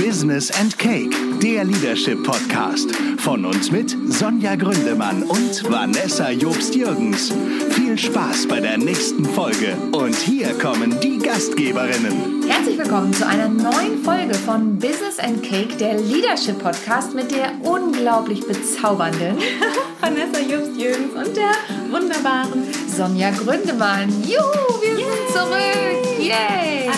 Business and Cake, der Leadership Podcast. Von uns mit Sonja Gründemann und Vanessa Jobst-Jürgens. Viel Spaß bei der nächsten Folge. Und hier kommen die Gastgeberinnen. Herzlich willkommen zu einer neuen Folge von Business and Cake, der Leadership Podcast mit der unglaublich bezaubernden Vanessa Jobst-Jürgens und der wunderbaren Sonja Gründemann. Juhu, wir sind zurück. Yay!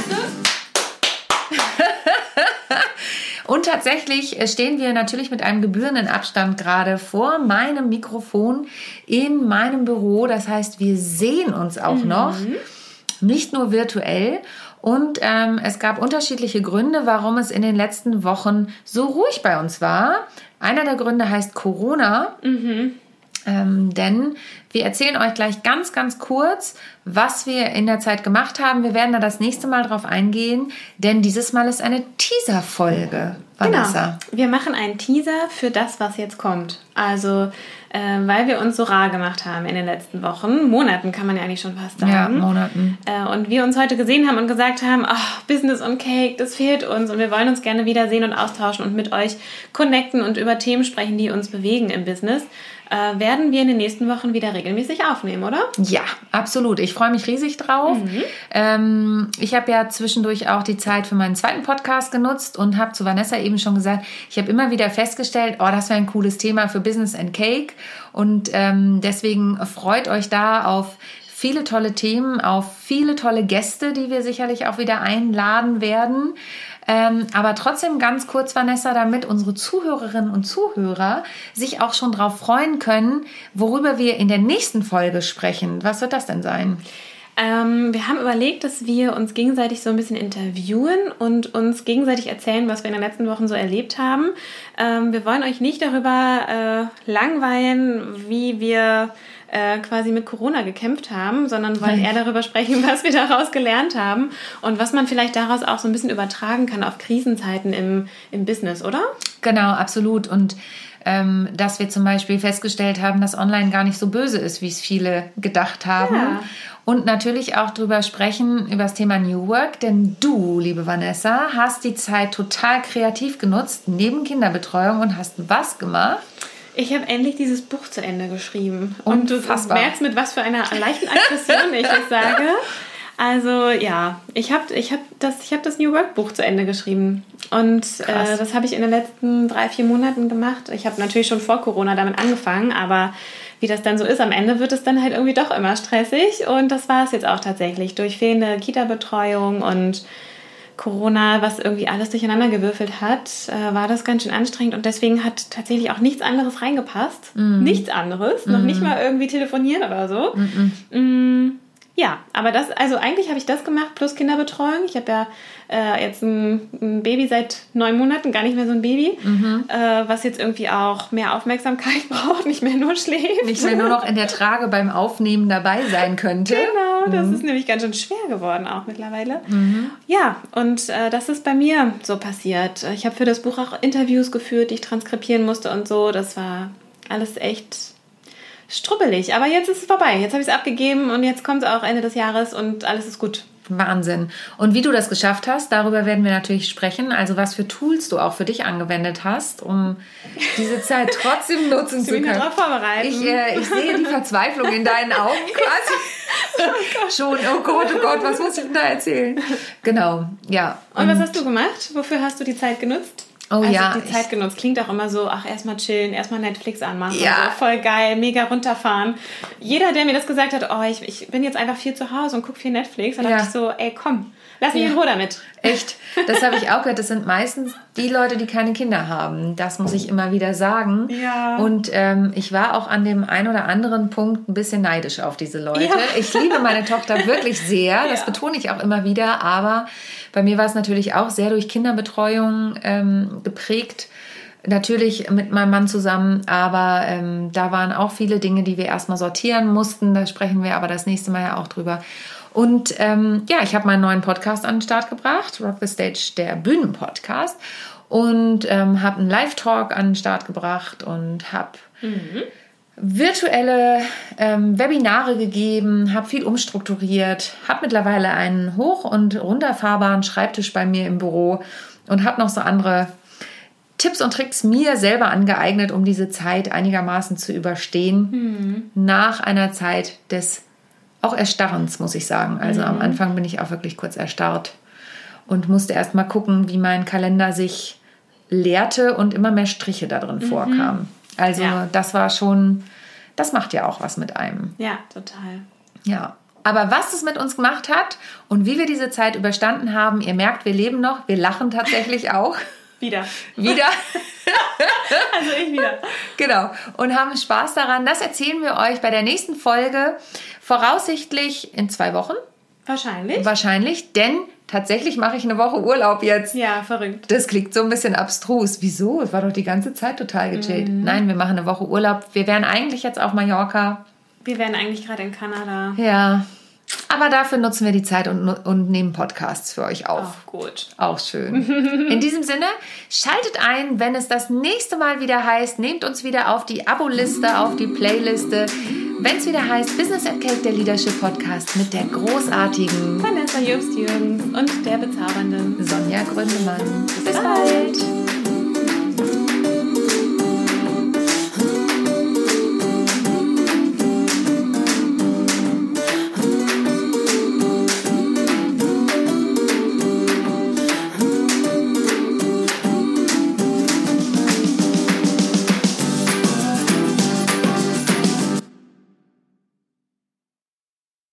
Und tatsächlich stehen wir natürlich mit einem gebührenden Abstand gerade vor meinem Mikrofon in meinem Büro. Das heißt, wir sehen uns auch noch, nicht nur virtuell. Und es gab unterschiedliche Gründe, warum es in den letzten Wochen so ruhig bei uns war. Einer der Gründe heißt Corona. Denn wir erzählen euch gleich ganz, ganz kurz, was wir in der Zeit gemacht haben. Wir werden da das nächste Mal drauf eingehen, denn dieses Mal ist eine Teaser-Folge, Vanessa. Genau, wir machen einen Teaser für das, was jetzt kommt. Also, weil wir uns so rar gemacht haben in den letzten Wochen, Monaten kann man ja eigentlich schon fast sagen. Ja, Monaten. Und wir uns heute gesehen haben und gesagt haben, Business und Cake, das fehlt uns und wir wollen uns gerne wiedersehen und austauschen und mit euch connecten und über Themen sprechen, die uns bewegen im Business. Werden wir in den nächsten Wochen wieder regelmäßig aufnehmen, oder? Ja, absolut. Ich freue mich riesig drauf. Ich habe ja zwischendurch auch die Zeit für meinen zweiten Podcast genutzt und habe zu Vanessa eben schon gesagt, ich habe immer wieder festgestellt, das wäre ein cooles Thema für Business and Cake. Und deswegen freut euch da auf viele tolle Themen, auf viele tolle Gäste, die wir sicherlich auch wieder einladen werden. Aber trotzdem ganz kurz, Vanessa, damit unsere Zuhörerinnen und Zuhörer sich auch schon drauf freuen können, worüber wir in der nächsten Folge sprechen. Was wird das denn sein? Wir haben überlegt, dass wir uns gegenseitig so ein bisschen interviewen und uns gegenseitig erzählen, was wir in den letzten Wochen so erlebt haben. Wir wollen euch nicht darüber langweilen, wie wir quasi mit Corona gekämpft haben, sondern wollen eher darüber sprechen, was wir daraus gelernt haben und was man vielleicht daraus auch so ein bisschen übertragen kann auf Krisenzeiten im Business, oder? Genau, absolut. Und dass wir zum Beispiel festgestellt haben, dass online gar nicht so böse ist, wie es viele gedacht haben. Ja. Und natürlich auch drüber sprechen, über das Thema New Work, denn du, liebe Vanessa, hast die Zeit total kreativ genutzt, neben Kinderbetreuung und hast was gemacht? Ich habe endlich dieses Buch zu Ende geschrieben. Und du merkst, mit was für einer leichten Aggression ich das sage. Also ja, ich hab das New Work Buch zu Ende geschrieben. Und das habe ich in den letzten 3-4 Monaten gemacht. Ich habe natürlich schon vor Corona damit angefangen, aber wie das dann so ist, am Ende wird es dann halt irgendwie doch immer stressig. Und das war es jetzt auch tatsächlich. Durch fehlende Kita-Betreuung und Corona, was irgendwie alles durcheinander gewürfelt hat, war das ganz schön anstrengend und deswegen hat tatsächlich auch nichts anderes reingepasst. Nichts anderes, noch nicht mal irgendwie telefonieren oder so. Ja, aber eigentlich habe ich das gemacht, plus Kinderbetreuung. Ich habe ja jetzt ein Baby seit 9 Monaten, gar nicht mehr so ein Baby, was jetzt irgendwie auch mehr Aufmerksamkeit braucht, nicht mehr nur schläft. Nicht mehr nur noch in der Trage beim Aufnehmen dabei sein könnte. Genau, das ist nämlich ganz schön schwer geworden auch mittlerweile. Ja, und das ist bei mir so passiert. Ich habe für das Buch auch Interviews geführt, die ich transkribieren musste und so. Das war alles echt strubbelig, aber jetzt ist es vorbei. Jetzt habe ich es abgegeben und jetzt kommt es auch Ende des Jahres und alles ist gut. Wahnsinn. Und wie du das geschafft hast, darüber werden wir natürlich sprechen. Also was für Tools du auch für dich angewendet hast, um diese Zeit trotzdem nutzen zu können. Ich bin darauf vorbereitet. Ich sehe die Verzweiflung in deinen Augen quasi. Schon, oh Gott, was muss ich denn da erzählen? Genau, ja. Und was hast du gemacht? Wofür hast du die Zeit genutzt? Die Zeit genutzt. Klingt auch immer so, erstmal chillen, erstmal Netflix anmachen. Ja. So, voll geil, mega runterfahren. Jeder, der mir das gesagt hat, ich bin jetzt einfach viel zu Hause und gucke viel Netflix, dann dachte ich so, komm, lass mich in Ruhe damit. Echt, das habe ich auch gehört. Das sind meistens die Leute, die keine Kinder haben. Das muss ich immer wieder sagen. Ja. Und ich war auch an dem einen oder anderen Punkt ein bisschen neidisch auf diese Leute. Ja. Ich liebe meine Tochter wirklich sehr. Das betone ich auch immer wieder. Aber bei mir war es natürlich auch sehr durch Kinderbetreuung geprägt. Natürlich mit meinem Mann zusammen, aber da waren auch viele Dinge, die wir erstmal sortieren mussten. Da sprechen wir aber das nächste Mal ja auch drüber. Und ich habe meinen neuen Podcast an den Start gebracht, Rock the Stage, der Bühnenpodcast. Und habe einen Live-Talk an den Start gebracht und habe virtuelle Webinare gegeben, habe viel umstrukturiert, habe mittlerweile einen hoch- und runterfahrbaren Schreibtisch bei mir im Büro und habe noch so andere Tipps und Tricks mir selber angeeignet, um diese Zeit einigermaßen zu überstehen. Nach einer Zeit des auch Erstarrens, muss ich sagen. Also am Anfang bin ich auch wirklich kurz erstarrt und musste erst mal gucken, wie mein Kalender sich leerte und immer mehr Striche da drin vorkamen. Also das war schon, das macht ja auch was mit einem. Ja, total. Ja, aber was es mit uns gemacht hat und wie wir diese Zeit überstanden haben, ihr merkt, wir leben noch, wir lachen tatsächlich auch. Wieder. Also ich wieder. Genau. Und haben Spaß daran. Das erzählen wir euch bei der nächsten Folge. Voraussichtlich in 2 Wochen. Wahrscheinlich, denn tatsächlich mache ich eine Woche Urlaub jetzt. Ja, verrückt. Das klingt so ein bisschen abstrus. Wieso? Es war doch die ganze Zeit total gechillt. Nein, wir machen eine Woche Urlaub. Wir wären eigentlich jetzt auf Mallorca. Wir wären eigentlich gerade in Kanada. Ja. Aber dafür nutzen wir die Zeit und nehmen Podcasts für euch auf. Auch gut. Auch schön. In diesem Sinne, schaltet ein, wenn es das nächste Mal wieder heißt, nehmt uns wieder auf die Abo-Liste, auf die Playliste. Wenn es wieder heißt, Business at Cake, der Leadership Podcast mit der großartigen Vanessa Jobst-Jürgens und der bezaubernden Sonja Gründemann. Bis bald.